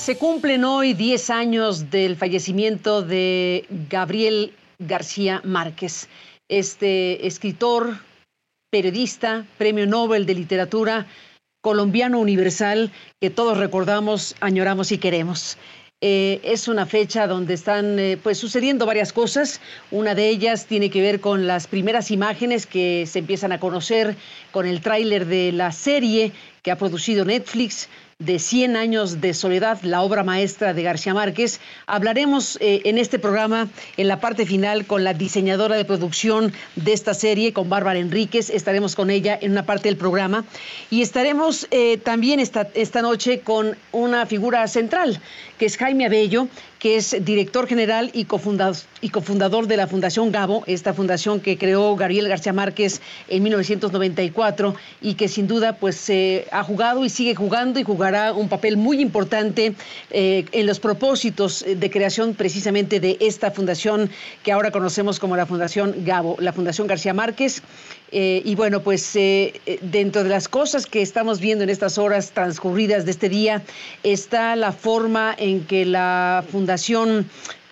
Se cumplen hoy 10 años del fallecimiento de Gabriel García Márquez, este escritor, periodista, premio Nobel de Literatura, colombiano universal que todos recordamos, añoramos y queremos. Es una fecha donde están pues sucediendo varias cosas. Una de ellas tiene que ver con las primeras imágenes que se empiezan a conocer con el tráiler de la serie que ha producido Netflix de 100 años de soledad, la obra maestra de García Márquez. Hablaremos en este programa, en la parte final, con la diseñadora de producción de esta serie, con Bárbara Enríquez. Estaremos con ella en una parte del programa. Y estaremos también esta noche con una figura central, que es Jaime Abello, que es director general y cofundador de la Fundación Gabo, esta fundación que creó Gabriel García Márquez en 1994 y que sin duda pues ha jugado y sigue jugando y jugará un papel muy importante en los propósitos de creación precisamente de esta fundación que ahora conocemos como la Fundación Gabo, la Fundación García Márquez. Y bueno, pues dentro de las cosas que estamos viendo en estas horas transcurridas de este día está la forma en que la Fundación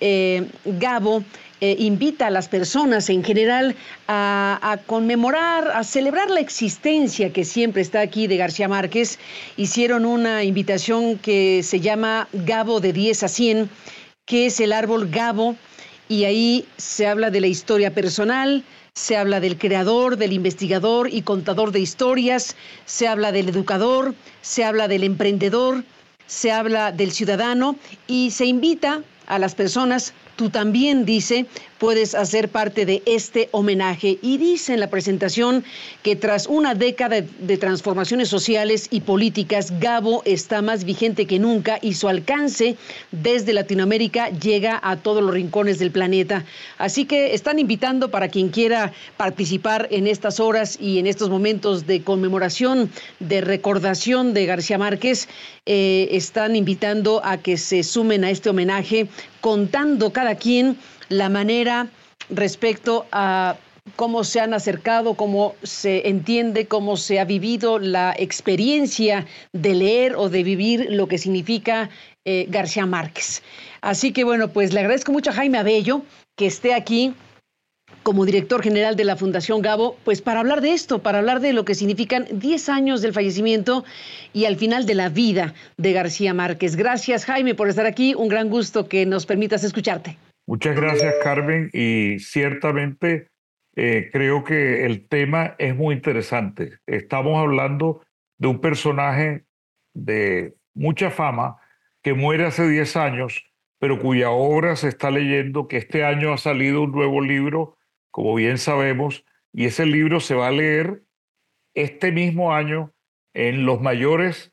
Gabo invita a las personas en general a conmemorar, a celebrar la existencia que siempre está aquí de García Márquez. Hicieron una invitación que se llama Gabo de 10 a 100, que es el árbol Gabo, y ahí se habla de la historia personal, se habla del creador, del investigador y contador de historias, se habla del educador, se habla del emprendedor, se habla del ciudadano y se invita a las personas. Tú también, dice, puedes hacer parte de este homenaje. Y dice en la presentación que tras una década de transformaciones sociales y políticas, Gabo está más vigente que nunca y su alcance desde Latinoamérica llega a todos los rincones del planeta. Así que están invitando para quien quiera participar en estas horas y en estos momentos de conmemoración, de recordación de García Márquez, están invitando a que se sumen a este homenaje, contando cada quien la manera respecto a cómo se han acercado, cómo se entiende, cómo se ha vivido la experiencia de leer o de vivir lo que significa García Márquez. Así que bueno, pues le agradezco mucho a Jaime Abello que esté aquí como director general de la Fundación Gabo, pues para hablar de esto, para hablar de lo que significan 10 años del fallecimiento y al final de la vida de García Márquez. Gracias, Jaime, por estar aquí. Un gran gusto que nos permitas escucharte. Muchas gracias, Carmen, y ciertamente creo que el tema es muy interesante. Estamos hablando de un personaje de mucha fama que muere hace 10 años, pero cuya obra se está leyendo, que este año ha salido un nuevo libro, como bien sabemos, y ese libro se va a leer este mismo año en los mayores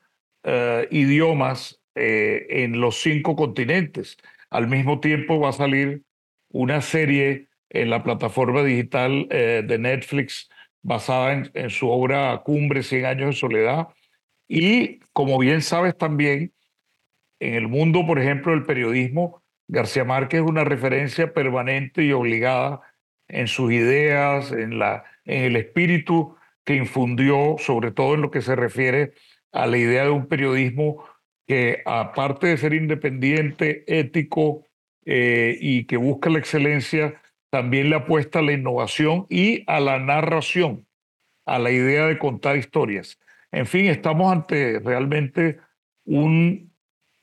idiomas en los 5 continentes. Al mismo tiempo va a salir una serie en la plataforma digital de Netflix basada en su obra Cumbre, 100 años de soledad. Y como bien sabes también, en el mundo, por ejemplo, del periodismo, García Márquez es una referencia permanente y obligada en sus ideas, en el espíritu que infundió, sobre todo en lo que se refiere a la idea de un periodismo que, aparte de ser independiente, ético y que busca la excelencia, también le apuesta a la innovación y a la narración, a la idea de contar historias. En fin, estamos ante realmente un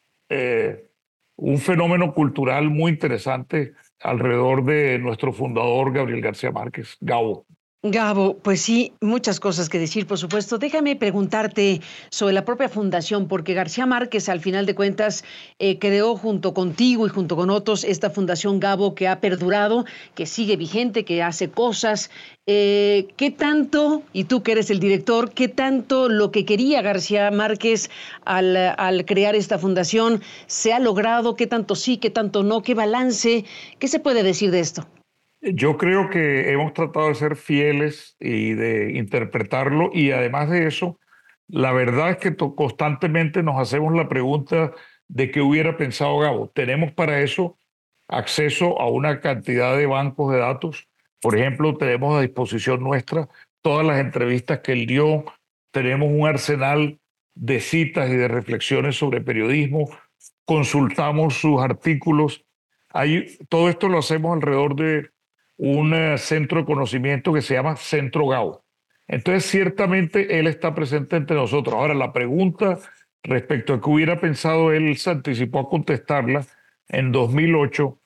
un fenómeno cultural muy interesante alrededor de nuestro fundador Gabriel García Márquez, Gabo. Gabo, pues sí, muchas cosas que decir, por supuesto. Déjame preguntarte sobre la propia fundación, porque García Márquez, al final de cuentas, creó junto contigo y junto con otros esta Fundación Gabo que ha perdurado, que sigue vigente, que hace cosas. ¿Qué tanto, y tú que eres el director, qué tanto lo que quería García Márquez al crear esta fundación se ha logrado? ¿Qué tanto sí, qué tanto no? ¿Qué balance? ¿Qué se puede decir de esto? Yo creo que hemos tratado de ser fieles y de interpretarlo, y además de eso, la verdad es que constantemente nos hacemos la pregunta de qué hubiera pensado Gabo. Tenemos para eso acceso a una cantidad de bancos de datos. Por ejemplo, tenemos a disposición nuestra todas las entrevistas que él dio, tenemos un arsenal de citas y de reflexiones sobre periodismo, consultamos sus artículos. Todo esto lo hacemos alrededor de un centro de conocimiento que se llama Centro Gao. Entonces, ciertamente, él está presente entre nosotros. Ahora, la pregunta respecto a qué hubiera pensado él, se anticipó a contestarla en 2008,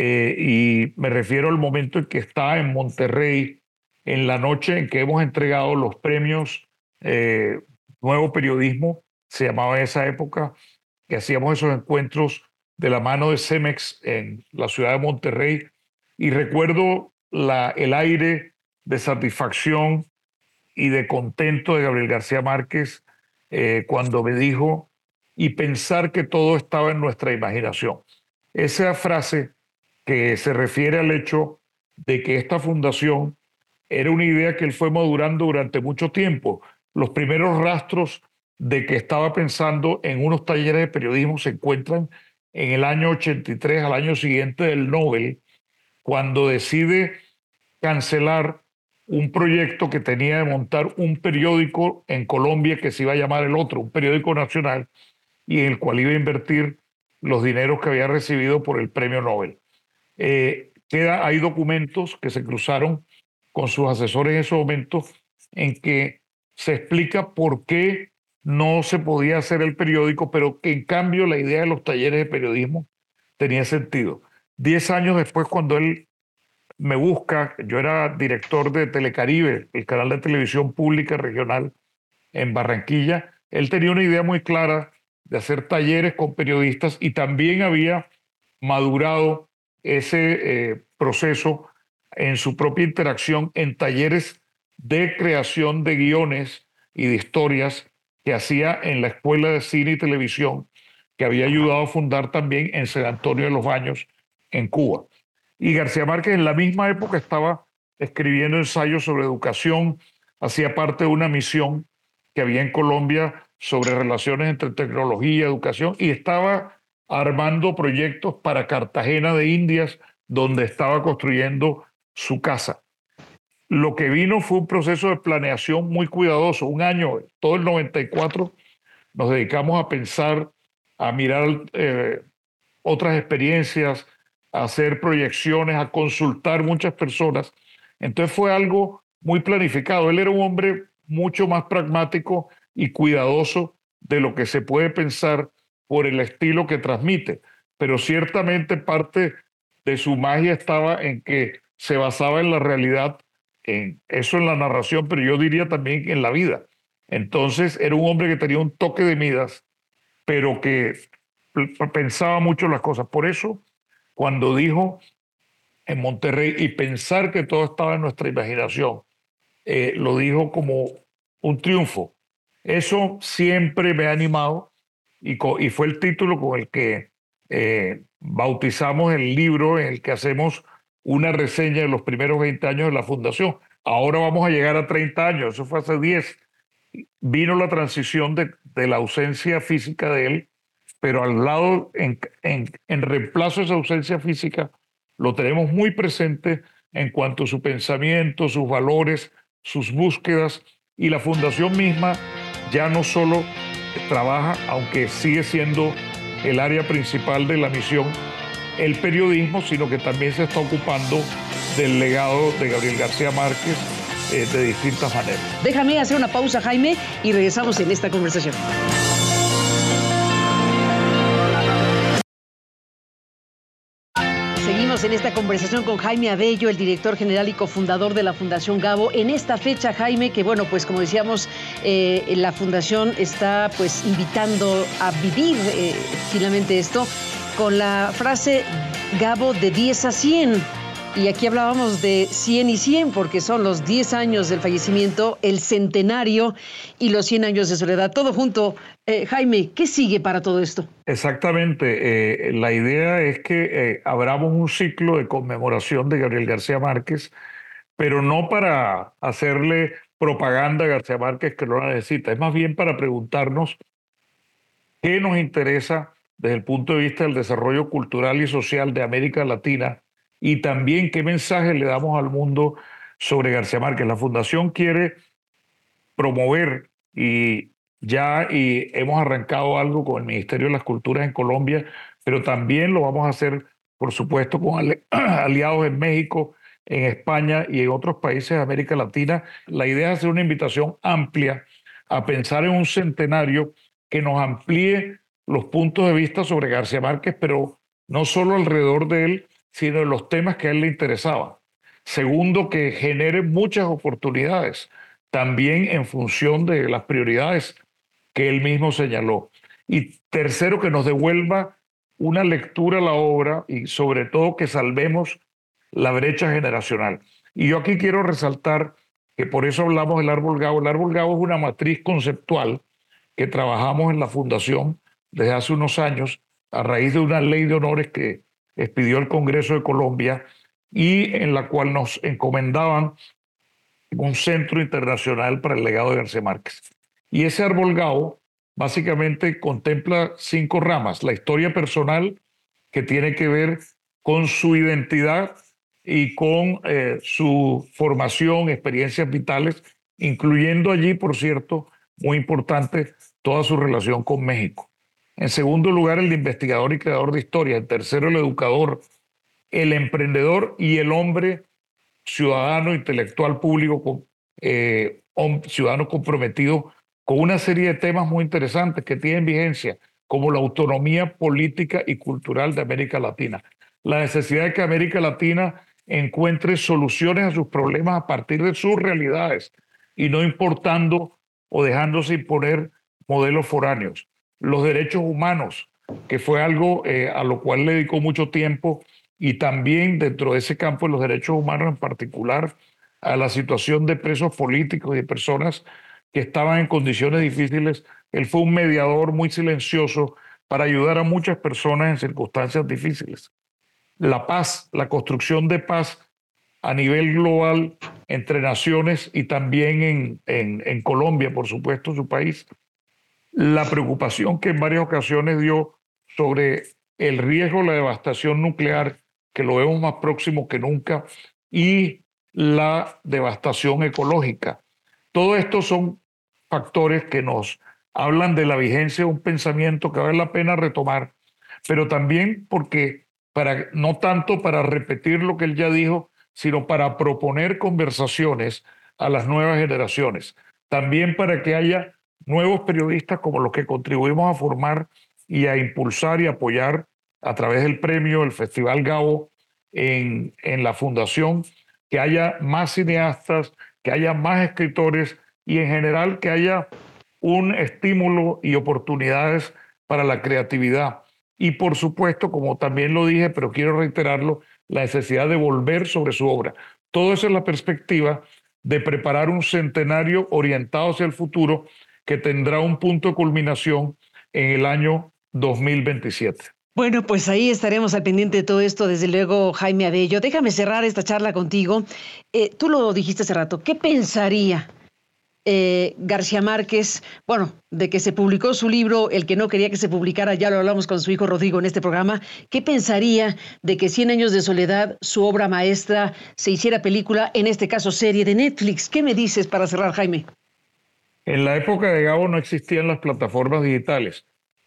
y me refiero al momento en que está en Monterrey, en la noche en que hemos entregado los premios Nuevo Periodismo, se llamaba en esa época, que hacíamos esos encuentros de la mano de Cemex en la ciudad de Monterrey, y recuerdo el aire de satisfacción y de contento de Gabriel García Márquez cuando me dijo, y pensar que todo estaba en nuestra imaginación. Esa frase que se refiere al hecho de que esta fundación era una idea que él fue madurando durante mucho tiempo. Los primeros rastros de que estaba pensando en unos talleres de periodismo se encuentran en el año 83, al año siguiente del Nobel, cuando decide cancelar un proyecto que tenía de montar un periódico en Colombia que se iba a llamar El Otro, un periódico nacional, y en el cual iba a invertir los dineros que había recibido por el premio Nobel. Hay documentos que se cruzaron con sus asesores en ese momento en que se explica por qué no se podía hacer el periódico, pero que en cambio la idea de los talleres de periodismo tenía sentido. 10 años después, cuando él me busca, yo era director de Telecaribe, el canal de televisión pública regional en Barranquilla, él tenía una idea muy clara de hacer talleres con periodistas y también había madurado ese proceso en su propia interacción en talleres de creación de guiones y de historias que hacía en la Escuela de Cine y Televisión, que había ayudado a fundar también en San Antonio de los Baños, en Cuba. Y García Márquez en la misma época estaba escribiendo ensayos sobre educación, hacía parte de una misión que había en Colombia sobre relaciones entre tecnología y educación, y estaba armando proyectos para Cartagena de Indias, donde estaba construyendo su casa. Lo que vino fue un proceso de planeación muy cuidadoso. Un año, todo el 94, nos dedicamos a pensar, a mirar otras experiencias, a hacer proyecciones, a consultar muchas personas. Entonces fue algo muy planificado. Él era un hombre mucho más pragmático y cuidadoso de lo que se puede pensar por el estilo que transmite. Pero ciertamente parte de su magia estaba en que se basaba en la realidad, en eso, en la narración, pero yo diría también en la vida. Entonces era un hombre que tenía un toque de Midas, pero que pensaba mucho las cosas. Por eso, cuando dijo en Monterrey, y pensar que todo estaba en nuestra imaginación, lo dijo como un triunfo. Eso siempre me ha animado y fue el título con el que bautizamos el libro en el que hacemos una reseña de los primeros 20 años de la fundación. Ahora vamos a llegar a 30 años, eso fue hace 10. Vino la transición de la ausencia física de él, pero al lado, en reemplazo de esa ausencia física, lo tenemos muy presente en cuanto a su pensamiento, sus valores, sus búsquedas, y la fundación misma ya no solo trabaja, aunque sigue siendo el área principal de la misión, el periodismo, sino que también se está ocupando del legado de Gabriel García Márquez de distintas maneras. Déjame hacer una pausa, Jaime, y regresamos en esta conversación. Seguimos en esta conversación con Jaime Abello, el director general y cofundador de la Fundación Gabo. En esta fecha, Jaime, que bueno, pues como decíamos, la Fundación está pues invitando a vivir finalmente esto con la frase Gabo de 10 a 100. Y aquí hablábamos de 100 y 100 porque son los 10 años del fallecimiento, el centenario y los 100 años de soledad. Todo junto. Jaime, ¿qué sigue para todo esto? Exactamente. La idea es que abramos un ciclo de conmemoración de Gabriel García Márquez, pero no para hacerle propaganda a García Márquez, que no la necesita. Es más bien para preguntarnos qué nos interesa desde el punto de vista del desarrollo cultural y social de América Latina, y también qué mensaje le damos al mundo sobre García Márquez. La Fundación quiere promover y ya y hemos arrancado algo con el Ministerio de las Culturas en Colombia, pero también lo vamos a hacer, por supuesto, con aliados en México, en España y en otros países de América Latina. La idea es hacer una invitación amplia a pensar en un centenario que nos amplíe los puntos de vista sobre García Márquez, pero no solo alrededor de él, sino en los temas que a él le interesaban. Segundo, que genere muchas oportunidades, también en función de las prioridades que él mismo señaló. Y tercero, que nos devuelva una lectura a la obra y sobre todo que salvemos la brecha generacional. Y yo aquí quiero resaltar que por eso hablamos del árbol Gabo. El árbol Gabo es una matriz conceptual que trabajamos en la Fundación desde hace unos años a raíz de una ley de honores que expidió el Congreso de Colombia y en la cual nos encomendaban un centro internacional para el legado de García Márquez. Y ese árbol Gabo básicamente contempla 5 ramas. La historia personal, que tiene que ver con su identidad y con su formación, experiencias vitales, incluyendo allí, por cierto, muy importante, toda su relación con México. En segundo lugar, el investigador y creador de historia. En tercero, el educador, el emprendedor y el hombre ciudadano, intelectual público, ciudadano comprometido con una serie de temas muy interesantes que tienen vigencia, como la autonomía política y cultural de América Latina. La necesidad de que América Latina encuentre soluciones a sus problemas a partir de sus realidades y no importando o dejándose imponer modelos foráneos. Los derechos humanos, que fue algo a lo cual le dedicó mucho tiempo, y también dentro de ese campo de los derechos humanos en particular a la situación de presos políticos y de personas que estaban en condiciones difíciles. Él fue un mediador muy silencioso para ayudar a muchas personas en circunstancias difíciles. La paz, la construcción de paz a nivel global entre naciones y también en Colombia, por supuesto, su país. La preocupación que en varias ocasiones dio sobre el riesgo de la devastación nuclear, que lo vemos más próximo que nunca, y la devastación ecológica. Todo esto son factores que nos hablan de la vigencia de un pensamiento que vale la pena retomar, pero también porque no tanto para repetir lo que él ya dijo, sino para proponer conversaciones a las nuevas generaciones. También para que haya nuevos periodistas como los que contribuimos a formar y a impulsar y apoyar a través del premio, el Festival Gabo en la Fundación, que haya más cineastas, que haya más escritores y en general que haya un estímulo y oportunidades para la creatividad. Y por supuesto, como también lo dije, pero quiero reiterarlo, la necesidad de volver sobre su obra. Todo eso es la perspectiva de preparar un centenario orientado hacia el futuro que tendrá un punto de culminación en el año 2027. Bueno, pues ahí estaremos al pendiente de todo esto, desde luego, Jaime Abello. Déjame cerrar esta charla contigo. Tú lo dijiste hace rato, ¿qué pensaría García Márquez, bueno, de que se publicó su libro, El que no quería que se publicara, ya lo hablamos con su hijo Rodrigo en este programa? ¿Qué pensaría de que 100 años de soledad, su obra maestra, se hiciera película, en este caso serie de Netflix? ¿Qué me dices para cerrar, Jaime? En la época de Gabo no existían las plataformas digitales.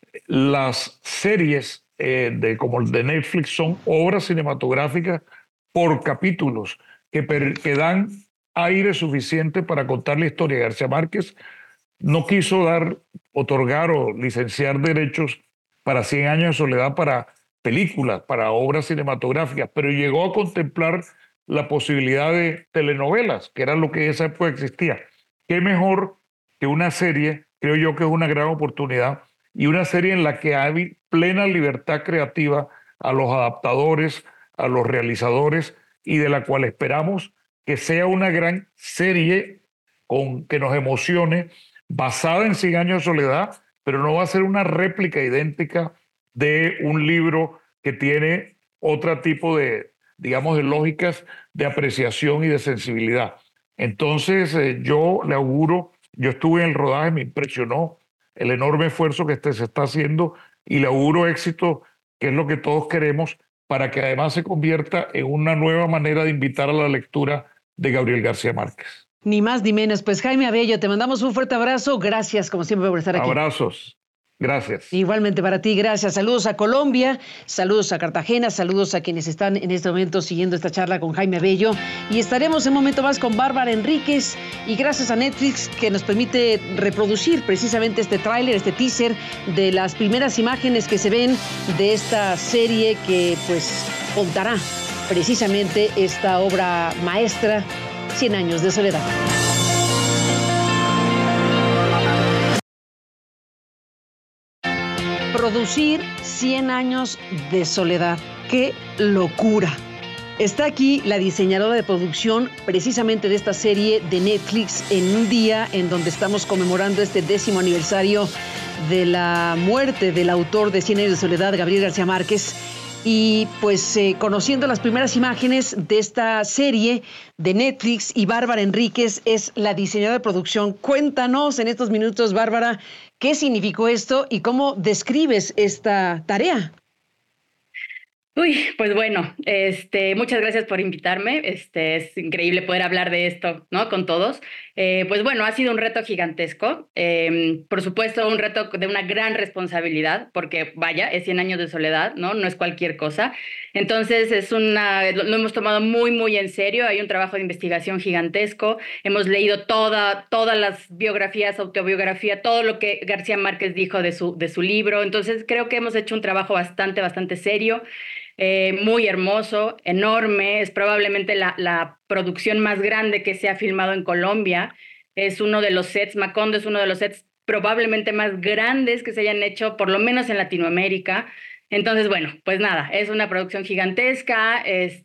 Las series como el de Netflix son obras cinematográficas por capítulos que dan aire suficiente para contar la historia. García Márquez no quiso otorgar o licenciar derechos para 100 años de soledad para películas, para obras cinematográficas, pero llegó a contemplar la posibilidad de telenovelas, que era lo que en esa época existía. ¿Qué mejor que una serie? Creo yo que es una gran oportunidad y una serie en la que hay plena libertad creativa a los adaptadores, a los realizadores y de la cual esperamos que sea una gran serie que nos emocione, basada en 100 años de soledad, pero no va a ser una réplica idéntica de un libro que tiene otro tipo de, digamos, de lógicas de apreciación y de sensibilidad. Entonces, yo le auguro, yo estuve en el rodaje, me impresionó el enorme esfuerzo que se está haciendo y le auguro éxito, que es lo que todos queremos, para que además se convierta en una nueva manera de invitar a la lectura de Gabriel García Márquez. Ni más ni menos. Pues Jaime Abello, te mandamos un fuerte abrazo. Gracias, como siempre, por estar aquí. Abrazos. Gracias. Igualmente para ti, gracias. Saludos a Colombia, saludos a Cartagena, saludos a quienes están en este momento siguiendo esta charla con Jaime Abello. Y estaremos en un momento más con Bárbara Enríquez. Y gracias a Netflix que nos permite reproducir precisamente este tráiler, este teaser de las primeras imágenes que se ven de esta serie que pues contará precisamente esta obra maestra, 100 años de soledad. Producir 100 años de soledad. ¡Qué locura! Está aquí la diseñadora de producción precisamente de esta serie de Netflix en un día en donde estamos conmemorando este 10º aniversario de la muerte del autor de 100 años de soledad, Gabriel García Márquez. Y pues conociendo las primeras imágenes de esta serie de Netflix, y Bárbara Enríquez es la diseñadora de producción. Cuéntanos en estos minutos, Bárbara, ¿qué significó esto y cómo describes esta tarea? Uy, pues bueno, muchas gracias por invitarme. Es increíble poder hablar de esto, ¿no? Con todos. Pues bueno, ha sido un reto gigantesco. Por supuesto, un reto de una gran responsabilidad, porque vaya, es 100 años de soledad, ¿no? No es cualquier cosa. Entonces, lo hemos tomado muy, muy en serio. Hay un trabajo de investigación gigantesco. Hemos leído todas las biografías, autobiografía, todo lo que García Márquez dijo de su libro. Entonces, creo que hemos hecho un trabajo bastante serio. Muy hermoso, enorme, es probablemente la producción más grande que se ha filmado en Colombia. Es uno de los sets, Macondo es uno de los sets probablemente más grandes que se hayan hecho, por lo menos en Latinoamérica. Entonces, bueno, pues nada, es una producción gigantesca.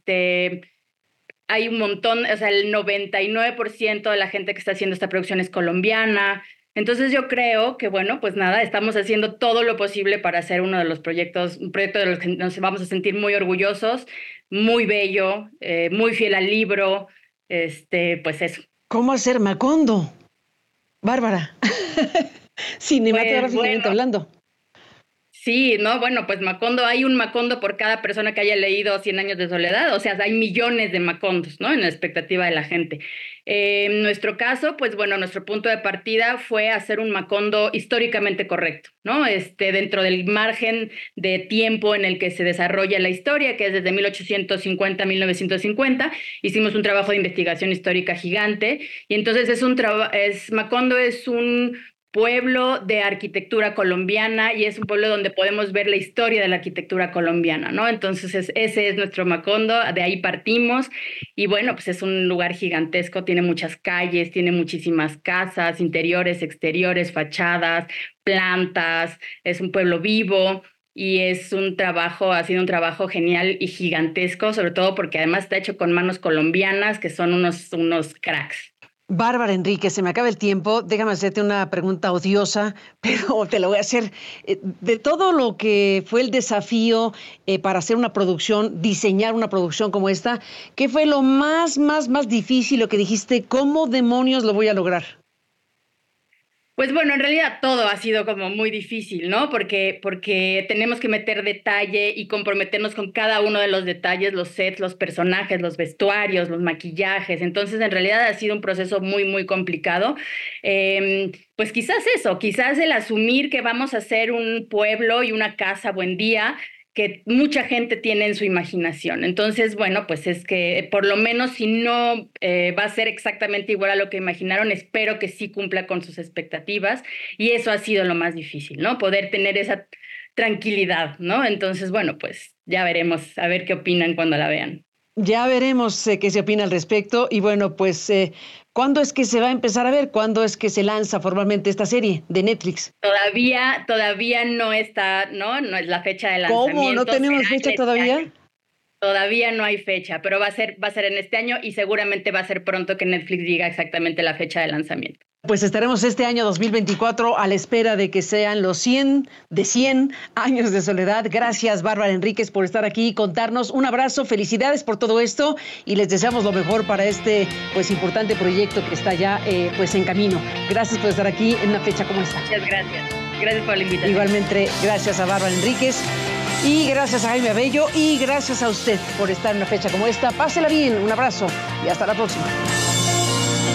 Hay un montón, o sea, el 99% de la gente que está haciendo esta producción es colombiana. Entonces yo creo que, bueno, pues nada, estamos haciendo todo lo posible para hacer un proyecto de los que nos vamos a sentir muy orgullosos, muy bello, muy fiel al libro, pues eso. ¿Cómo hacer Macondo, Bárbara? Cinematográficamente bueno, hablando. Sí, no, bueno, pues Macondo, hay un Macondo por cada persona que haya leído 100 años de soledad, o sea, hay millones de Macondos, ¿no? En la expectativa de la gente. En nuestro caso, pues bueno, nuestro punto de partida fue hacer un Macondo históricamente correcto, ¿no? Dentro del margen de tiempo en el que se desarrolla la historia, que es desde 1850 a 1950, hicimos un trabajo de investigación histórica gigante, y entonces Macondo es un pueblo de arquitectura colombiana y es un pueblo donde podemos ver la historia de la arquitectura colombiana, ¿no? Entonces ese es nuestro Macondo, de ahí partimos y bueno, pues es un lugar gigantesco, tiene muchas calles, tiene muchísimas casas, interiores, exteriores, fachadas, plantas, es un pueblo vivo. Y ha sido un trabajo genial y gigantesco, sobre todo porque además está hecho con manos colombianas, que son unos cracks. Bárbara Enríquez, se me acaba el tiempo. Déjame hacerte una pregunta odiosa, pero te lo voy a hacer. De todo lo que fue el desafío para hacer una producción, diseñar una producción como esta, ¿qué fue lo más difícil, lo que dijiste, cómo demonios lo voy a lograr? Pues bueno, en realidad todo ha sido como muy difícil, ¿no? Porque tenemos que meter detalle y comprometernos con cada uno de los detalles, los sets, los personajes, los vestuarios, los maquillajes. Entonces, en realidad ha sido un proceso muy complicado. Pues quizás el asumir que vamos a ser un pueblo y una casa buen día, que mucha gente tiene en su imaginación. Entonces, bueno, pues es que por lo menos si no va a ser exactamente igual a lo que imaginaron, espero que sí cumpla con sus expectativas y eso ha sido lo más difícil, ¿no? Poder tener esa tranquilidad, ¿no? Entonces, bueno, pues ya veremos, a ver qué opinan cuando la vean. Ya veremos qué se opina al respecto y bueno, pues ¿cuándo es que se va a empezar a ver? ¿Cuándo es que se lanza formalmente esta serie de Netflix? Todavía no está, ¿no? No es la fecha de lanzamiento. ¿Cómo? ¿No tenemos fecha todavía? Todavía no hay fecha, pero va a ser en este año y seguramente va a ser pronto que Netflix diga exactamente la fecha de lanzamiento. Pues estaremos este año 2024 a la espera de que sean los 100 años de soledad. Gracias, Bárbara Enríquez, por estar aquí y contarnos. Un abrazo, felicidades por todo esto y les deseamos lo mejor para este pues importante proyecto que está ya pues en camino. Gracias por estar aquí en una fecha como esta. Muchas gracias. Gracias por la invitación. Igualmente, gracias a Bárbara Enríquez. Y gracias a Jaime Abello y gracias a usted por estar en una fecha como esta. Pásela bien, un abrazo y hasta la próxima.